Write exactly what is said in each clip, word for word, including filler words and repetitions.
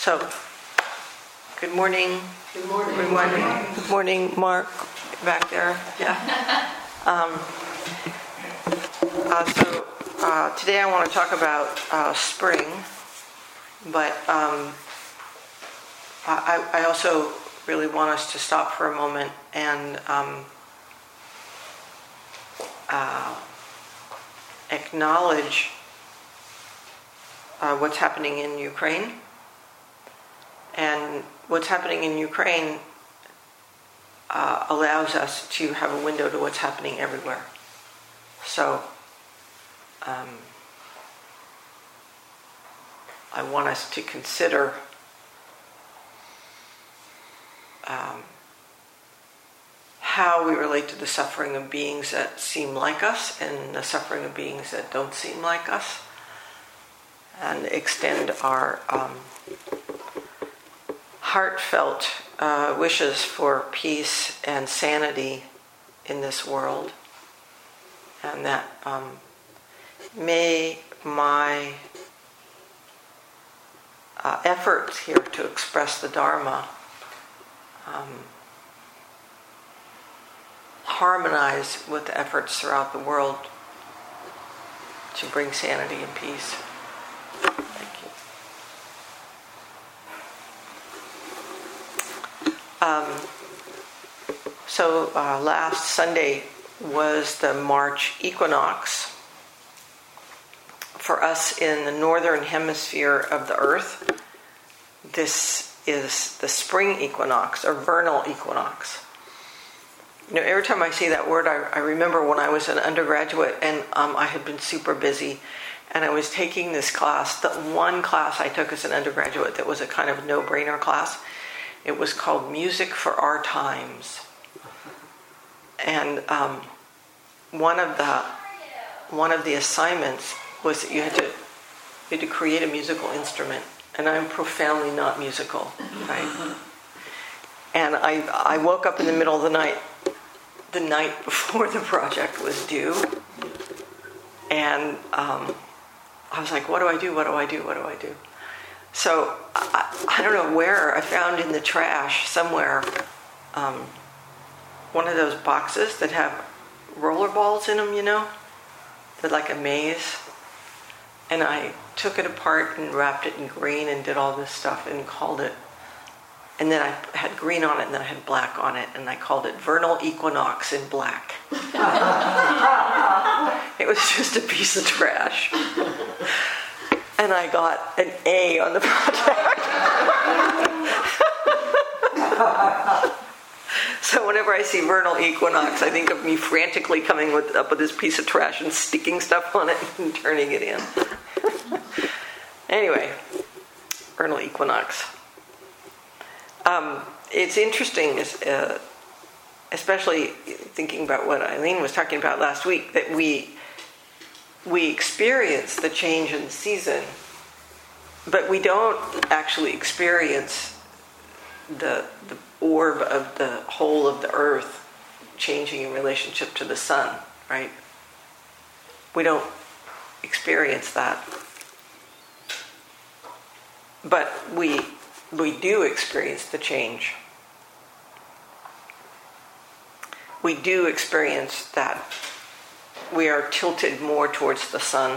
So, good morning. Good morning. Good morning. Good morning, Mark, back there. Yeah. Um, uh, so, uh, today I want to talk about uh, spring, but um, I, I also really want us to stop for a moment and um, uh, acknowledge uh, what's happening in Ukraine. And what's happening in Ukraine uh, allows us to have a window to what's happening everywhere. So, um, I want us to consider um, how we relate to the suffering of beings that seem like us and the suffering of beings that don't seem like us, and extend our um, heartfelt uh, wishes for peace and sanity in this world, and that um, may my uh, efforts here to express the Dharma um, harmonize with the efforts throughout the world to bring sanity and peace. Um, so uh, last Sunday was the March equinox. For us in the northern hemisphere of the earth, this is the spring equinox or vernal equinox. You know, every time I see that word, I, I remember when I was an undergraduate and um, I had been super busy and I was taking this class, the one class I took as an undergraduate that was a kind of no-brainer class. It was called Music for Our Times. And um, one of the one of the assignments was that you had to you had to create a musical instrument. And I'm profoundly not musical, right? And I I woke up in the middle of the night, the night before the project was due, and um, I was like, what do I do? What do I do? What do I do? So I, I don't know where I found in the trash somewhere um, one of those boxes that have roller balls in them, you know, they're like a maze. And I took it apart and wrapped it in green and did all this stuff and called it. And then I had green on it and then I had black on it and I called it Vernal Equinox in black. It was just a piece of trash. And I got an A on the project. So whenever I see vernal equinox, I think of me frantically coming with, up with this piece of trash and sticking stuff on it and turning it in. Anyway, vernal equinox. Um, it's interesting, uh, especially thinking about what Eileen was talking about last week, that we we experience the change in the season, but we don't actually experience the the orb of the whole of the earth changing in relationship to the sun, right? We don't experience that. But we we do experience the change. We do experience that we are tilted more towards the sun,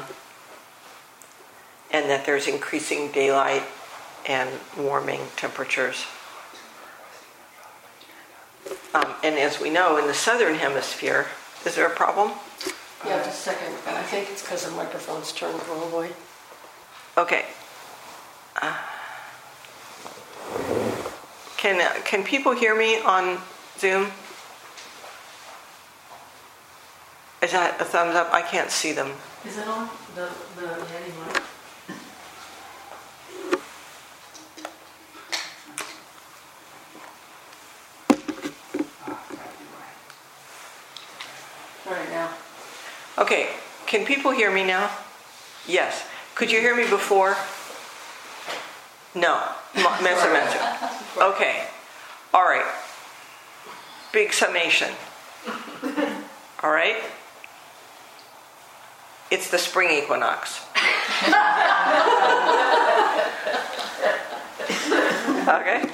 and that there's increasing daylight and warming temperatures. Um, and as we know, in the southern hemisphere, is there a problem? Yeah, just a second. I think it's because the microphone's turned the wrong way. Okay. Uh, can uh, can people hear me on Zoom? Is that a thumbs up? I can't see them. Is it on? The the Yeti mic? All right, now. Okay. Can people hear me now? Yes. Could you hear me before? No. Mensa, mensa. Okay. All right. Big summation. All right? It's the spring equinox. Okay.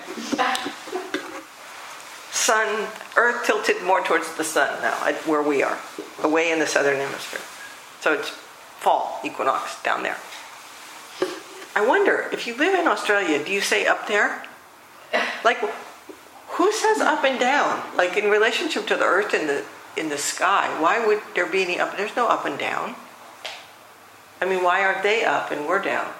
Sun, Earth tilted more towards the sun now, where we are, away in the southern hemisphere. So it's fall equinox down there. I wonder, if you live in Australia, do you say up there? Like, who says up and down? Like, in relationship to the Earth in the in the sky, why would there be any up? There's no up and down. I mean, why aren't they up and we're down?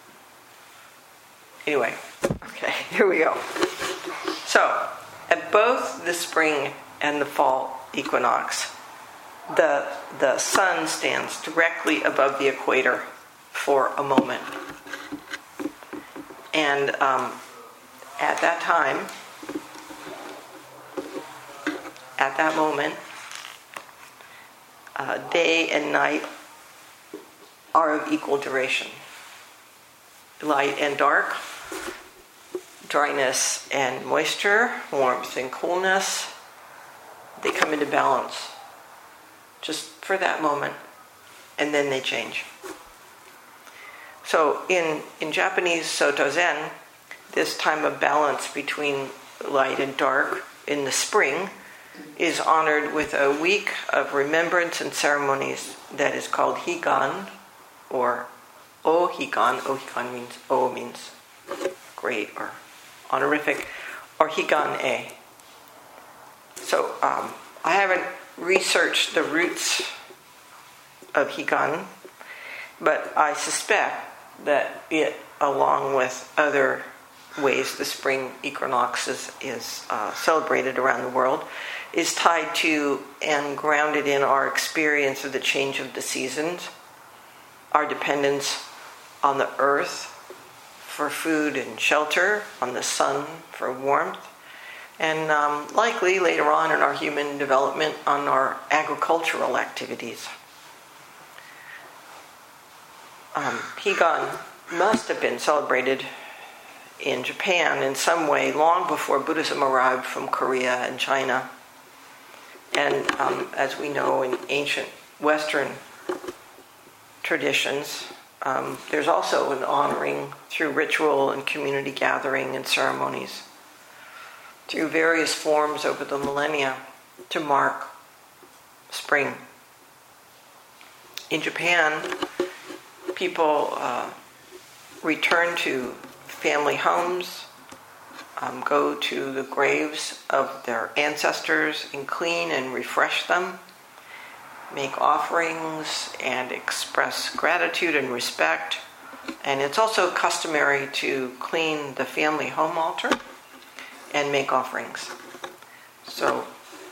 Anyway, okay, here we go. So, at both the spring and the fall equinox, the the sun stands directly above the equator for a moment. And um, at that time, at that moment, uh, day and night are of equal duration. Light and dark, dryness and moisture, warmth and coolness, they come into balance just for that moment, and then they change. So in, in Japanese Soto Zen, this time of balance between light and dark in the spring is honored with a week of remembrance and ceremonies that is called Higan, or O-Higan. O-Higan means O means great or honorific, or Higan-e. So um, I haven't researched the roots of Higan, but I suspect that it, along with other ways the spring equinox is, is uh, celebrated around the world, is tied to and grounded in our experience of the change of the seasons, our dependence on the earth for food and shelter, on the sun for warmth, and um, likely later on in our human development on our agricultural activities. Um, Higan must have been celebrated in Japan in some way long before Buddhism arrived from Korea and China. And um, as we know in ancient Western traditions, um, there's also an honoring through ritual and community gathering and ceremonies through various forms over the millennia to mark spring. In Japan, people uh, return to family homes, um, go to the graves of their ancestors and clean and refresh them, make offerings and express gratitude and respect. And it's also customary to clean the family home altar and make offerings. So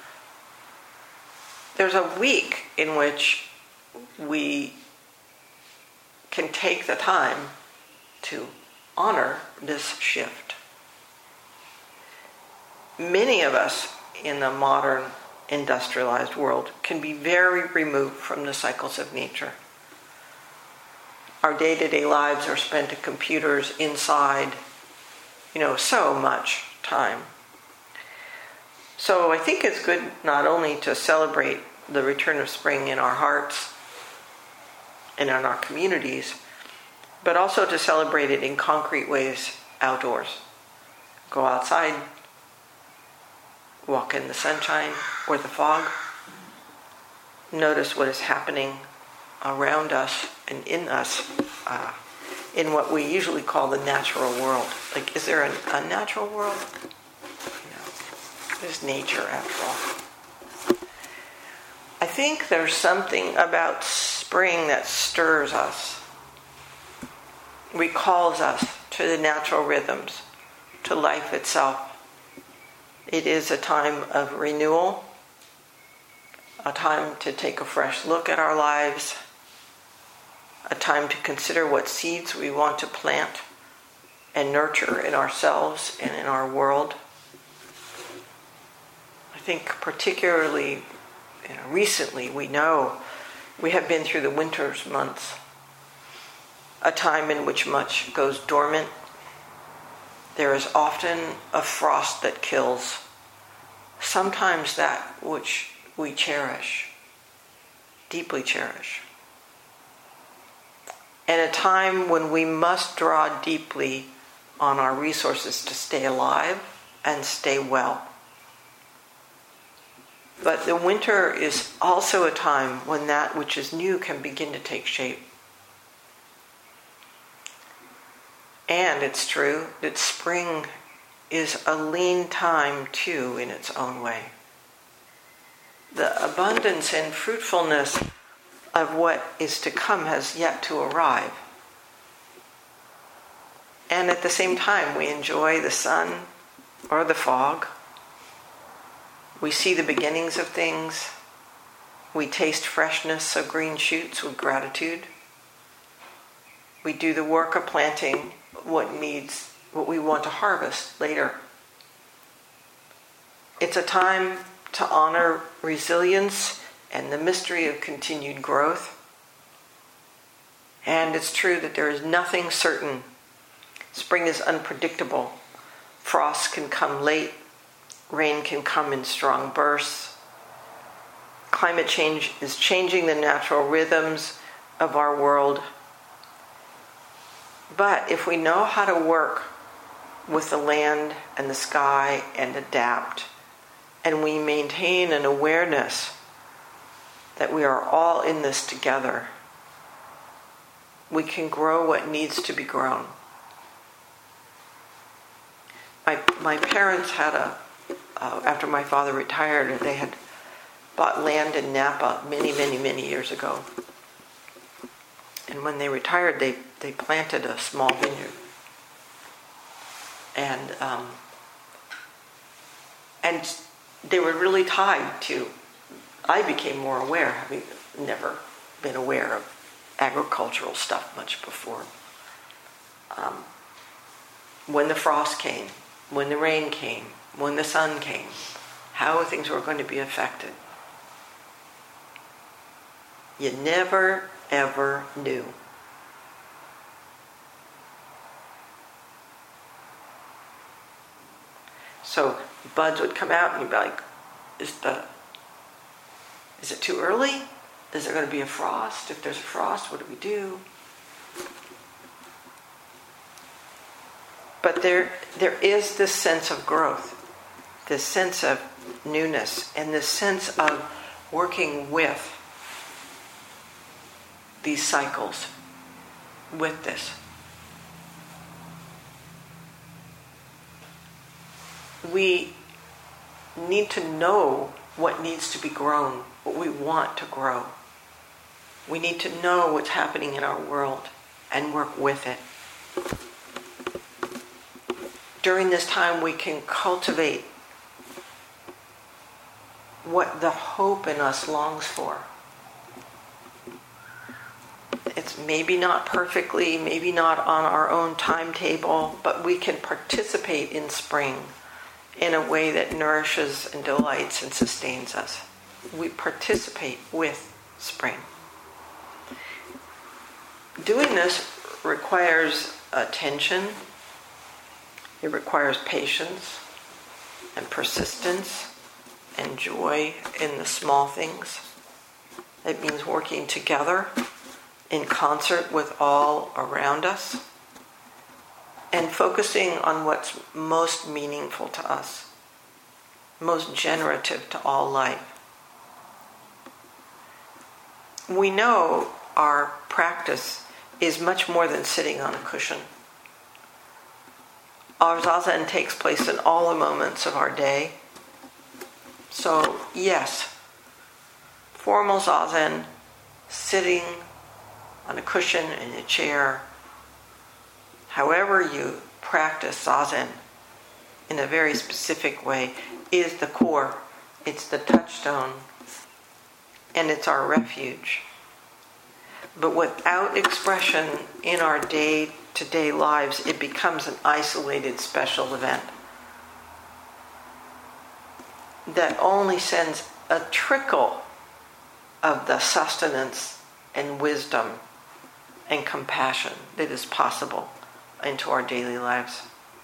there's a week in which we can take the time to honor this shift. Many of us in the modern industrialized world can be very removed from the cycles of nature. Our day-to-day lives are spent at computers inside, you know, so much time. So I think it's good not only to celebrate the return of spring in our hearts and in our communities, but also to celebrate it in concrete ways outdoors. Go outside, walk in the sunshine or the fog, notice what is happening around us and in us uh, in what we usually call the natural world. Like, is there an unnatural world? You know, there's nature after all. I think there's something about spring that stirs us, recalls us to the natural rhythms, to life itself. It is a time of renewal, a time to take a fresh look at our lives, a time to consider what seeds we want to plant and nurture in ourselves and in our world. I think particularly, you know, recently we know we have been through the winter's months, a time in which much goes dormant. There is often a frost that kills, sometimes that which we cherish, deeply cherish. And a time when we must draw deeply on our resources to stay alive and stay well. But the winter is also a time when that which is new can begin to take shape. And it's true that spring is a lean time too in its own way. The abundance and fruitfulness of what is to come has yet to arrive. And at the same time, we enjoy the sun or the fog. We see the beginnings of things. We taste freshness of green shoots with gratitude. We do the work of planting what needs, what we want to harvest later. It's a time to honor resilience and the mystery of continued growth. And it's true that there is nothing certain. Spring is unpredictable. Frost can come late. Rain can come in strong bursts. Climate change is changing the natural rhythms of our world. But if we know how to work with the land and the sky and adapt, and we maintain an awareness that we are all in this together, we can grow what needs to be grown. My, my parents had a, uh, after my father retired, they had bought land in Napa many, many, many years ago. And when they retired, they, they planted a small vineyard. And um, and they were really tied to, I became more aware, having never been aware of agricultural stuff much before. Um, when the frost came, when the rain came, when the sun came, how things were going to be affected. You never, ever knew. So buds would come out and you'd be like, is the is it too early? Is there going to be a frost? If there's a frost, what do we do? But there there is this sense of growth, this sense of newness, and this sense of working with these cycles, with this. We need to know what needs to be grown, what we want to grow. We need to know what's happening in our world and work with it. During this time, we can cultivate what the hope in us longs for. It's maybe not perfectly, maybe not on our own timetable, but we can participate in spring in a way that nourishes and delights and sustains us. We participate with spring. Doing this requires attention. It requires patience and persistence and joy in the small things. It means working together in concert with all around us and focusing on what's most meaningful to us, most generative to all life. We know our practice is much more than sitting on a cushion. Our zazen takes place in all the moments of our day. So, yes, formal zazen, sitting on a cushion, in a chair, however you practice zazen in a very specific way, is the core. It's the touchstone, and it's our refuge. But without expression in our day-to-day lives, it becomes an isolated special event that only sends a trickle of the sustenance and wisdom and compassion that is possible into our daily lives.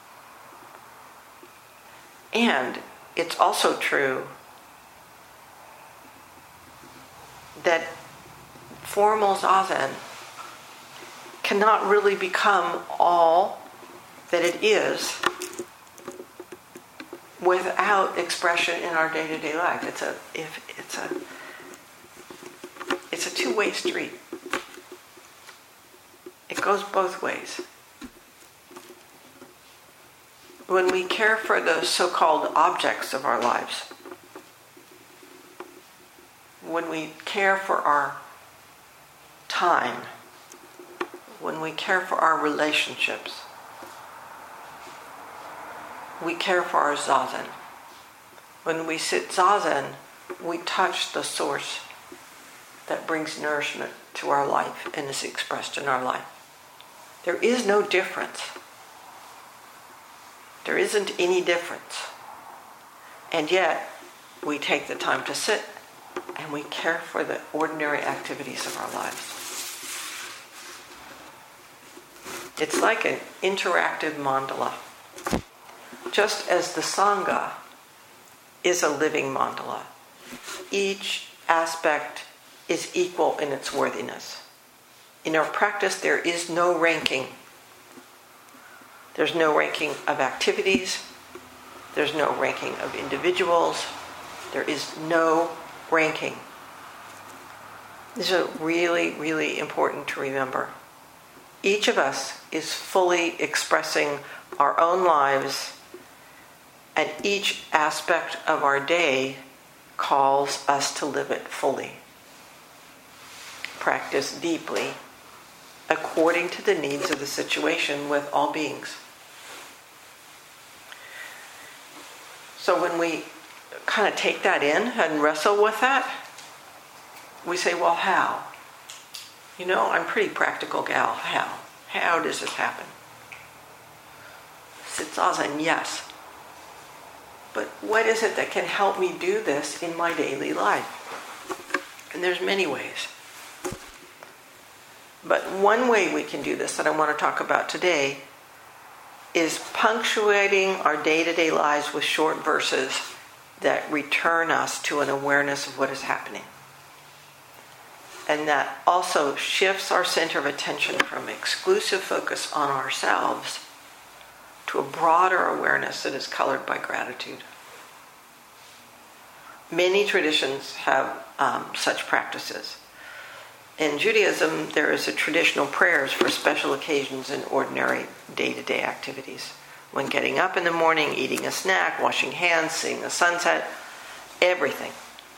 And it's also true that formal zazen cannot really become all that it is without expression in our day-to-day life. It's a if it's a it's a two-way street. It goes both ways. When we care for the so-called objects of our lives, when we care for our time, when we care for our relationships, we care for our zazen. When we sit zazen, we touch the source that brings nourishment to our life and is expressed in our life. There is no difference. There isn't any difference. And yet, we take the time to sit and we care for the ordinary activities of our lives. It's like an interactive mandala. Just as the Sangha is a living mandala, each aspect is equal in its worthiness. In our practice, there is no ranking. There's no ranking of activities. There's no ranking of individuals. There is no ranking. This is really, really important to remember. Each of us is fully expressing our own lives, and each aspect of our day calls us to live it fully. Practice deeply, according to the needs of the situation with all beings. So when we kind of take that in and wrestle with that, we say, well, how? You know, I'm a pretty practical gal. How? How does this happen? Sit zazen, yes. But what is it that can help me do this in my daily life? And there's many ways. But one way we can do this that I want to talk about today is punctuating our day-to-day lives with short verses that return us to an awareness of what is happening. And that also shifts our center of attention from exclusive focus on ourselves to a broader awareness that is colored by gratitude. Many traditions have um, such practices. In Judaism, there is a traditional prayers for special occasions and ordinary day-to-day activities. When getting up in the morning, eating a snack, washing hands, seeing the sunset, everything.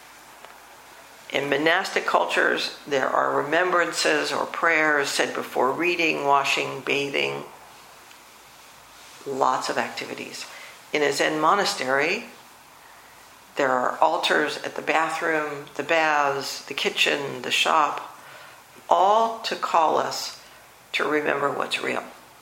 In monastic cultures, there are remembrances or prayers said before reading, washing, bathing, lots of activities. In a Zen monastery, there are altars at the bathroom, the baths, the kitchen, the shop, all to call us to remember what's real.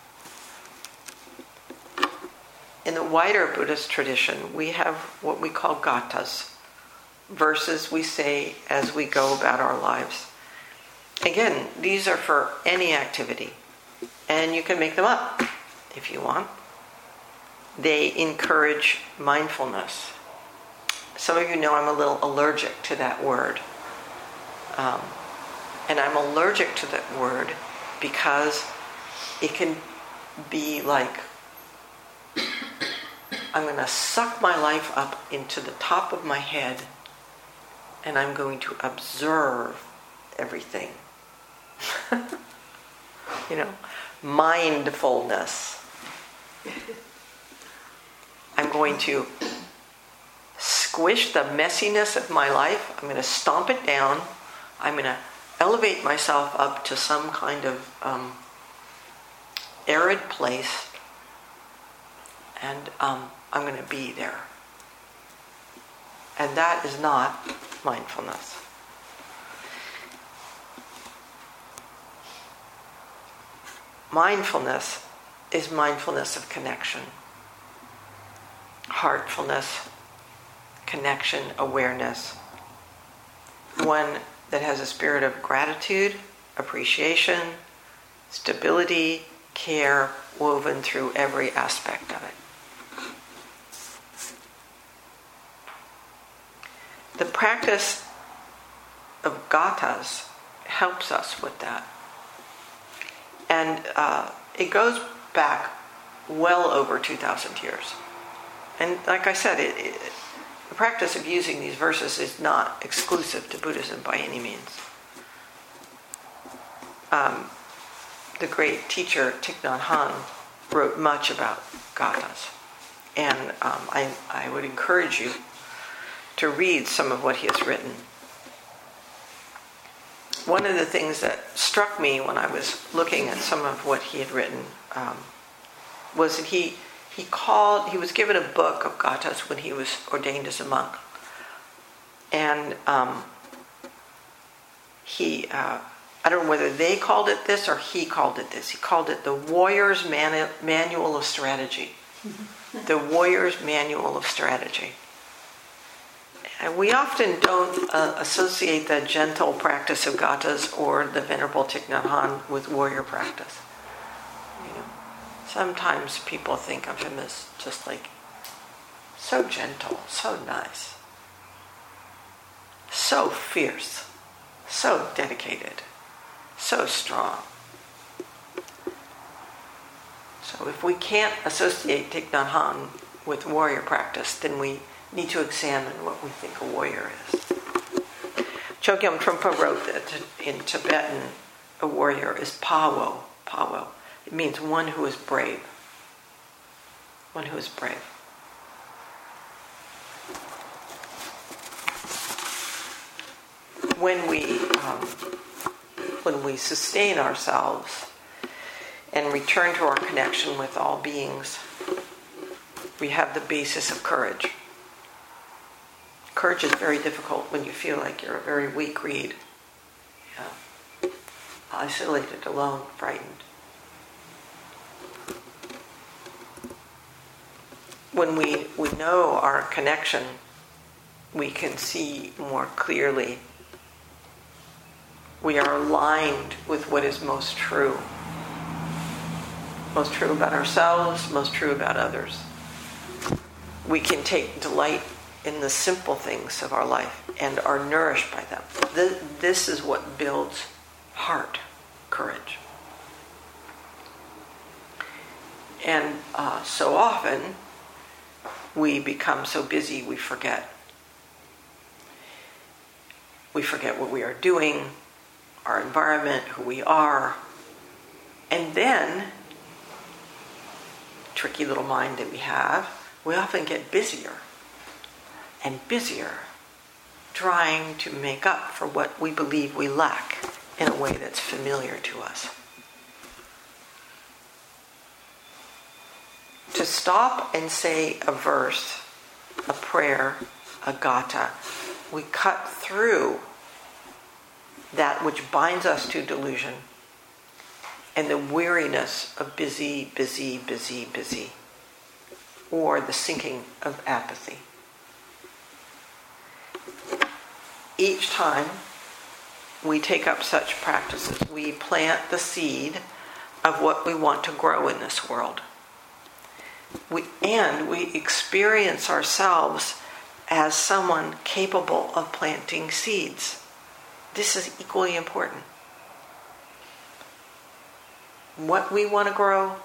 In the wider Buddhist tradition, we have what we call gathas, verses we say as we go about our lives. Again, these are for any activity, and you can make them up if you want. They encourage mindfulness. Some of you know I'm a little allergic to that word. Um, and I'm allergic to that word because it can be like, I'm going to suck my life up into the top of my head and I'm going to observe everything. You know, mindfulness. I'm going to squish the messiness of my life. I'm going to stomp it down. I'm going to elevate myself up to some kind of um, arid place. And um, I'm going to be there. And that is not mindfulness. Mindfulness is mindfulness of connection. Heartfulness, connection, awareness. One that has a spirit of gratitude, appreciation, stability, care woven through every aspect of it. The practice of gathas helps us with that. And uh, it goes back well over two thousand years. And like I said, it, it, the practice of using these verses is not exclusive to Buddhism by any means. Um, the great teacher Thich Nhat Hanh wrote much about gathas. And um, I, I would encourage you to read some of what he has written. One of the things that struck me when I was looking at some of what he had written um, was that he he called he was given a book of gathas when he was ordained as a monk, and um, he uh, I don't know whether they called it this or he called it this. He called it the Warrior's Manu- Manual of Strategy. The Warrior's Manual of Strategy. And we often don't uh, associate the gentle practice of gathas or the Venerable Thich Nhat Hanh with warrior practice. You know, sometimes people think of him as just like so gentle, so nice, so fierce, so dedicated, so strong. So if we can't associate Thich Nhat Hanh with warrior practice, then we need to examine what we think a warrior is. Chogyam Trungpa wrote that in Tibetan, a warrior is Pawo. Pawo. It means one who is brave. One who is brave. When we um, when we sustain ourselves and return to our connection with all beings, we have the basis of courage. Courage is very difficult when you feel like you're a very weak reed. Yeah. Isolated, alone, frightened. When we, we know our connection, we can see more clearly. We are aligned with what is most true. Most true about ourselves, most true about others. We can take delight in the simple things of our life and are nourished by them. This is what builds heart courage. And uh, so often we become so busy we forget. We forget what we are doing, our environment, who we are. And then, tricky little mind that we have, we often get busier and busier trying to make up for what we believe we lack in a way that's familiar to us. To stop and say a verse, a prayer, a gatha, we cut through that which binds us to delusion and the weariness of busy, busy, busy, busy, or the sinking of apathy. Each time we take up such practices, we plant the seed of what we want to grow in this world. We, and we experience ourselves as someone capable of planting seeds. This is equally important. What we want to grow,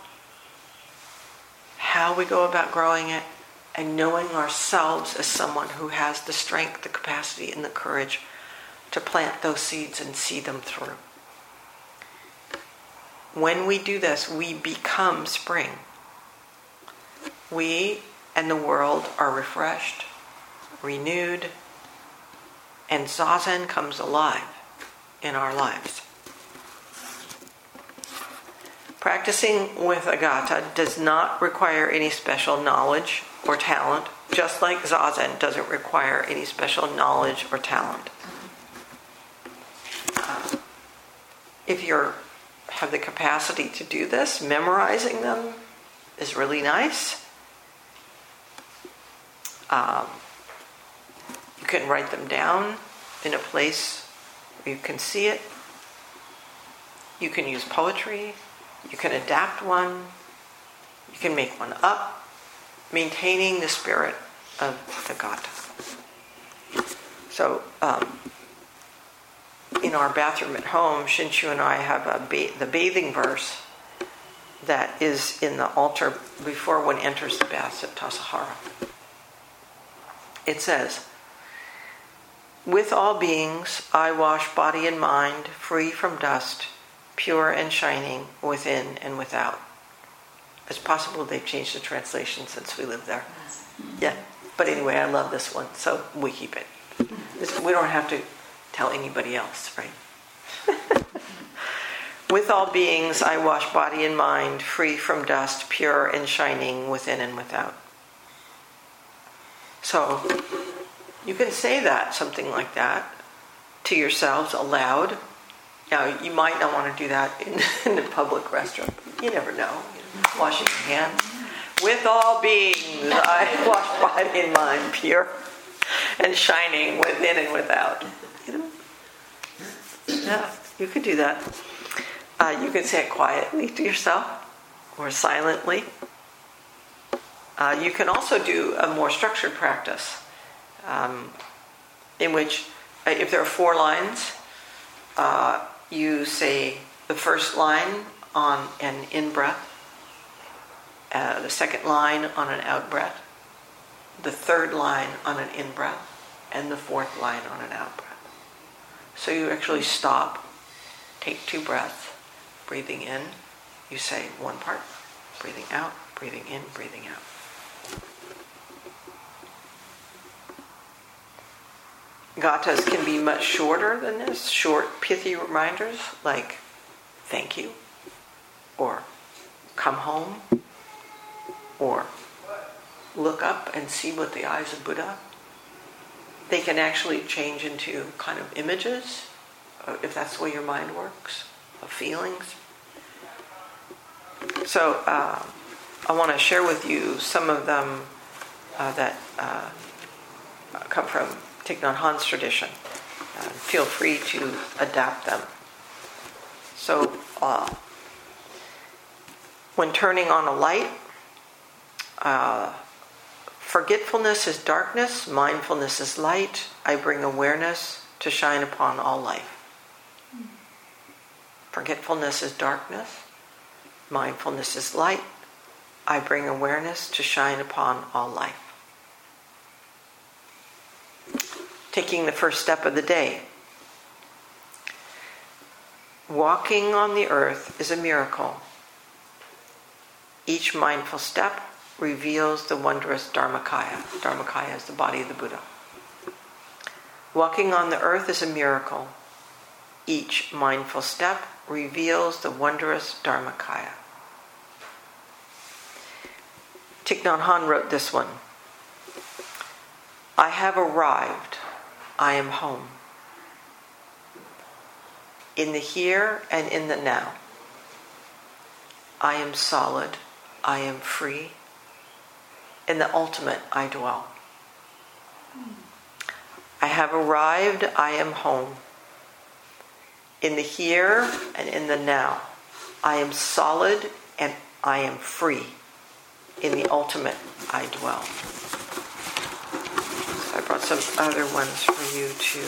how we go about growing it, and knowing ourselves as someone who has the strength, the capacity, and the courage to plant those seeds and see them through. When we do this, we become spring. We and the world are refreshed, renewed, and Zazen comes alive in our lives. Practicing with a gatha does not require any special knowledge or talent, just like Zazen doesn't require any special knowledge or talent. Uh, if you have the capacity to do this, memorizing them is really nice. Um, you can write them down in a place where you can see it. You can use poetry. You can adapt one. You can make one up, maintaining the spirit of the gatha. So, um, in our bathroom at home, Shinshu and I have a ba- the bathing verse that is in the altar before one enters the baths at Tassajara. It says, "With all beings, I wash body and mind, free from dust, pure and shining, within and without." It's possible they've changed the translation since we lived there. Yeah, but anyway, I love this one, so we keep it. We don't have to tell anybody else, right? "With all beings, I wash body and mind, free from dust, pure and shining, within and without." So, you can say that, something like that, to yourselves aloud. Now, you might not want to do that in, in a public restroom. You never know. Washing your hands. "With all beings, I wash body and mind, pure and shining, within and without." You know? Yeah, you could do that. Uh, you can say it quietly to yourself or silently. Uh, you can also do a more structured practice um, in which, uh, if there are four lines, uh, you say the first line on an in-breath, uh, the second line on an out-breath, the third line on an in-breath, and the fourth line on an out-breath. So you actually stop, take two breaths, breathing in, you say one part, breathing out, breathing in, breathing out. Gathas can be much shorter than this, short, pithy reminders like "thank you," or "come home," or "look up and see with the eyes of Buddha." They can actually change into kind of images, if that's the way your mind works, of feelings. So uh, I want to share with you some of them uh, that uh, come from Thich Nhat Hanh's tradition. Uh, feel free to adapt them. So uh, when turning on a light, uh, "Forgetfulness is darkness, mindfulness is light. I bring awareness to shine upon all life." Forgetfulness is darkness, mindfulness is light. I bring awareness to shine upon all life. Taking the first step of the day. Walking on the earth is a miracle. Each mindful step reveals the wondrous Dharmakaya. Dharmakaya is the body of the Buddha. Walking on the earth is a miracle. Each mindful step reveals the wondrous Dharmakaya. Thich Nhat Hanh wrote this one. "I have arrived. I am home. In the here and in the now. I am solid. I am free. In the ultimate I dwell. I have arrived. I am home. In the here and in the now. I am solid and I am free. In the ultimate I dwell." So I brought some other ones for you too.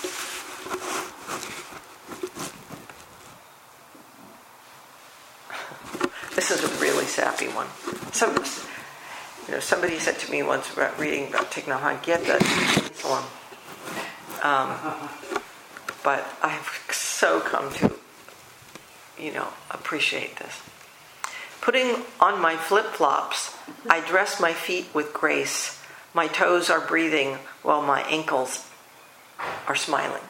This is a really sappy one. Some, you know, somebody said to me once about reading about Thich Nhat Hanh, "Get that form." Um, but I've so come to, you know, appreciate this. "Putting on my flip-flops, I dress my feet with grace. My toes are breathing while my ankles are smiling."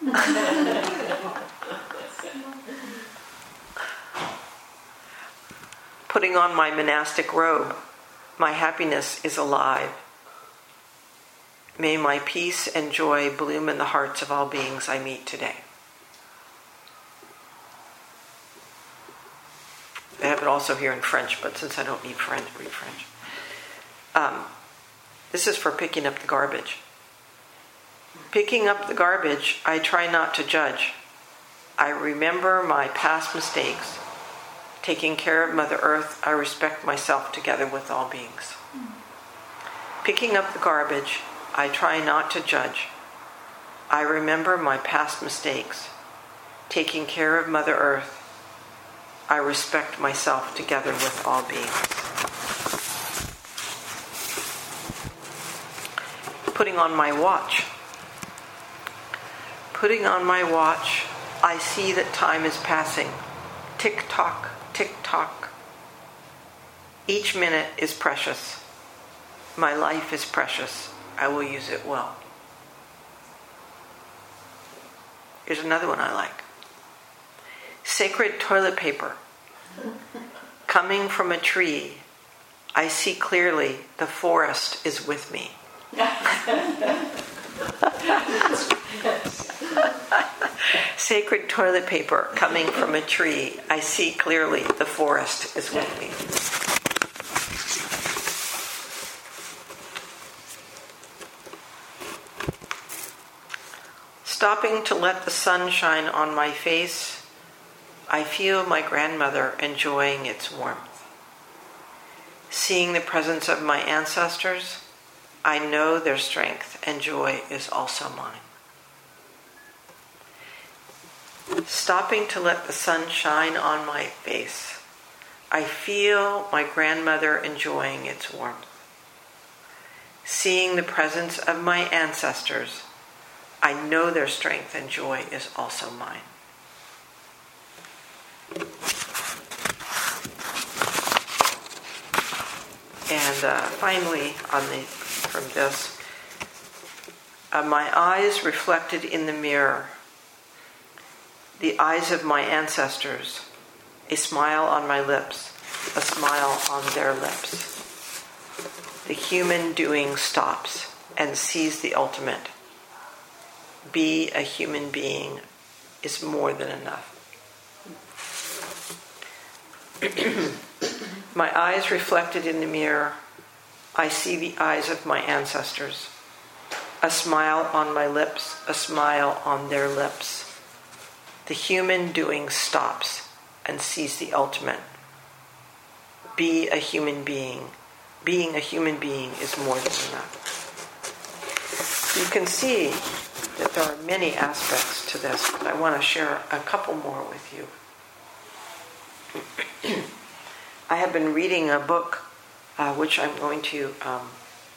"Putting on my monastic robe, my happiness is alive. May my peace and joy bloom in the hearts of all beings I meet today." I have it also here in French, but since I don't need French, read French. Um, this is for picking up the garbage. "Picking up the garbage, I try not to judge. I remember my past mistakes. Taking care of Mother Earth, I respect myself together with all beings. Picking up the garbage, I try not to judge. I remember my past mistakes. Taking care of Mother Earth, I respect myself together with all beings. Putting on my watch. Putting on my watch, I see that time is passing. Tick-tock, tick-tock. Each minute is precious. My life is precious. I will use it well. Here's another one I like. Sacred toilet paper. Coming from a tree, I see clearly the forest is with me. Sacred toilet paper coming from a tree, I see clearly the forest is with me. Stopping to let the sun shine on my face, I feel my grandmother enjoying its warmth. Seeing the presence of my ancestors, I know their strength and joy is also mine. Stopping to let the sun shine on my face, I feel my grandmother enjoying its warmth. Seeing the presence of my ancestors, I know their strength and joy is also mine. And uh, finally, on the from this, uh, my eyes reflected in the mirror, the eyes of my ancestors, a smile on my lips, a smile on their lips. The human doing stops and sees the ultimate. Be a human being is more than enough. My eyes reflected in the mirror, I see the eyes of my ancestors. A smile on my lips, a smile on their lips. The human doing stops and sees the ultimate. Be a human being. Being a human being is more than enough. You can see that there are many aspects to this, but I want to share a couple more with you. I have been reading a book uh, which I'm going to um,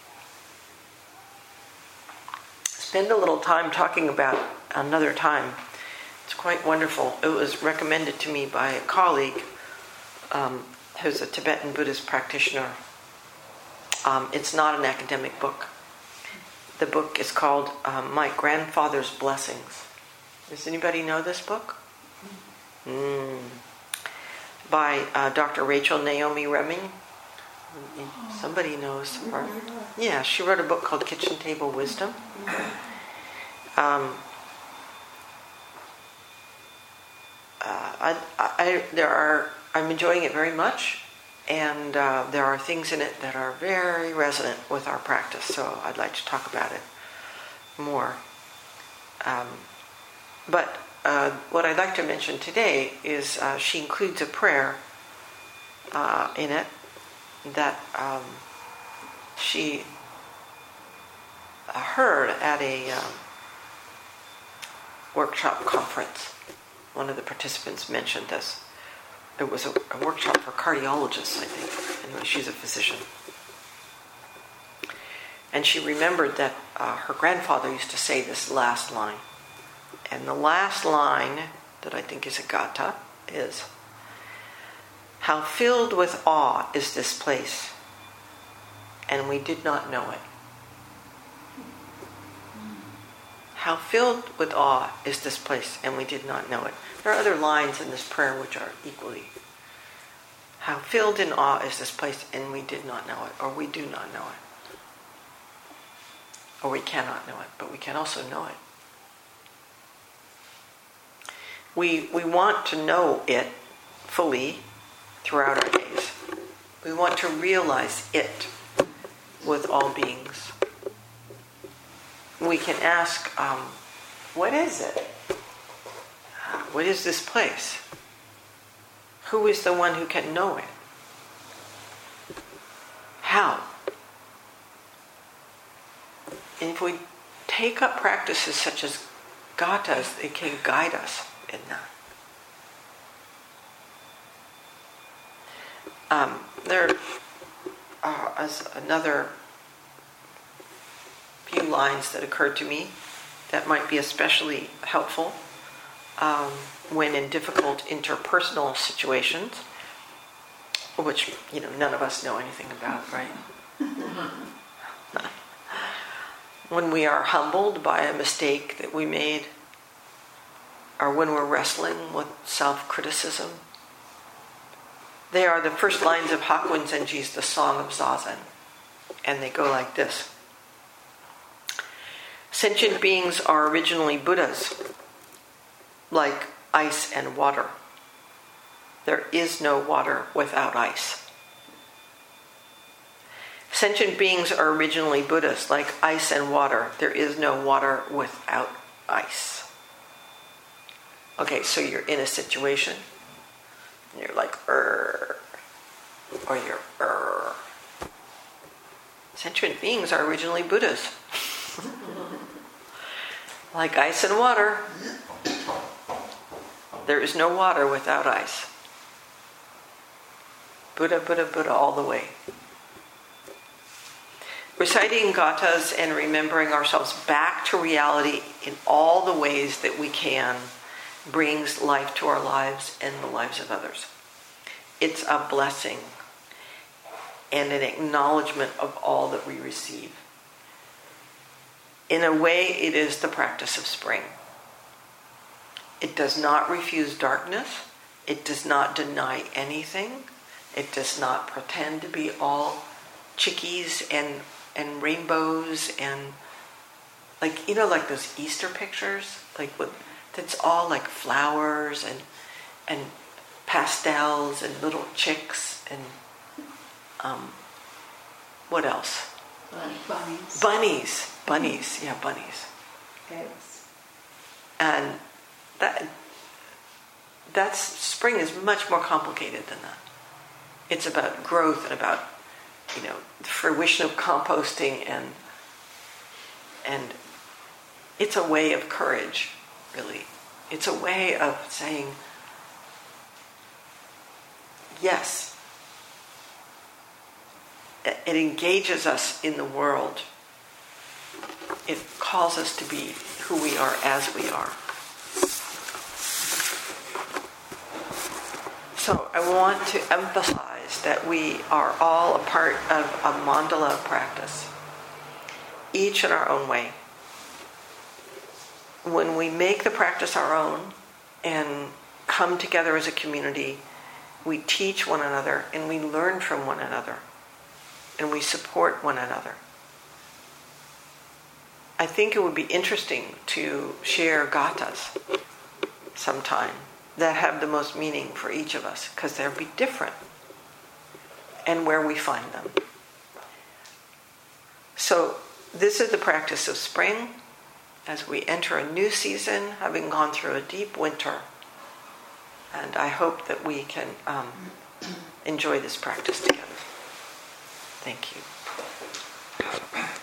spend a little time talking about another time. It's quite wonderful. It was recommended to me by a colleague um, who's a Tibetan Buddhist practitioner. Um, it's not an academic book. The book is called um, My Grandfather's Blessings. Does anybody know this book? Mm. By uh, Doctor Rachel Naomi Reming. Somebody knows her. Yeah, she wrote a book called Kitchen Table Wisdom. Um, uh, I, I, there are. I'm enjoying it very much, and uh, there are things in it that are very resonant with our practice. So I'd like to talk about it more. Um, but uh, what I'd like to mention today is uh, she includes a prayer uh, in it that um, she heard at a um, workshop conference. One of the participants mentioned this. It was a, a workshop for cardiologists, I think. Anyway, she's a physician. And she remembered that uh, her grandfather used to say this last line. And the last line that I think is a gatha is, "How filled with awe is this place, and we did not know it." How filled with awe is this place, and we did not know it. There are other lines in this prayer which are equally. How filled in awe is this place, and we did not know it, or we do not know it. Or we cannot know it, but we can also know it. We, we want to know it fully throughout our days. We want to realize it with all beings. We can ask, um, what is it? What is this place? Who is the one who can know it? How? And if we take up practices such as gathas, it can guide us in that. Um, there uh, is another few lines that occurred to me that might be especially helpful um, when in difficult interpersonal situations, which, you know, none of us know anything about, right? When we are humbled by a mistake that we made, or when we're wrestling with self-criticism. They are the first lines of Hakuin Zenji's The Song of Zazen, and they go like this. Sentient beings are originally Buddhas, like ice and water. There is no water without ice. Sentient beings are originally Buddhas, like ice and water. There is no water without ice. Okay, so you're in a situation, and you're like, er, or you're, er. Sentient beings are originally Buddhas. Like ice and water. There is no water without ice. Buddha, Buddha, Buddha all the way. Reciting gathas and remembering ourselves back to reality in all the ways that we can brings life to our lives and the lives of others. It's a blessing and an acknowledgement of all that we receive. In a way, it is the practice of spring. It does not refuse darkness. It does not deny anything. It does not pretend to be all chickies and and rainbows and, like, you know, like those Easter pictures, like with, it's all like flowers and and pastels and little chicks and um, what else? Bunnies. Bunnies, bunnies, yeah, bunnies. Eggs. And that that's spring is much more complicated than that. It's about growth and about, you know, the fruition of composting, and and it's a way of courage, really. It's a way of saying, yes. It engages us in the world. It calls us to be who we are as we are. So I want to emphasize that we are all a part of a mandala practice, each in our own way. When we make the practice our own and come together as a community, we teach one another and we learn from one another and we support one another. I think it would be interesting to share gathas sometime that have the most meaning for each of us, because they'll be different and where we find them. So this is the practice of spring as we enter a new season, having gone through a deep winter. And I hope that we can um, enjoy this practice together. Thank you.